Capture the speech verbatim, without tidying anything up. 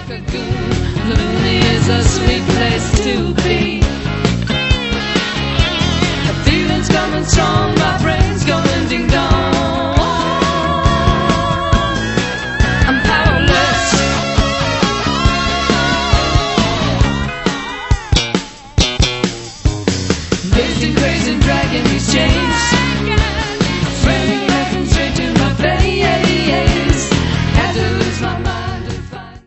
The moon is a sweet place to be. The feeling's coming strong.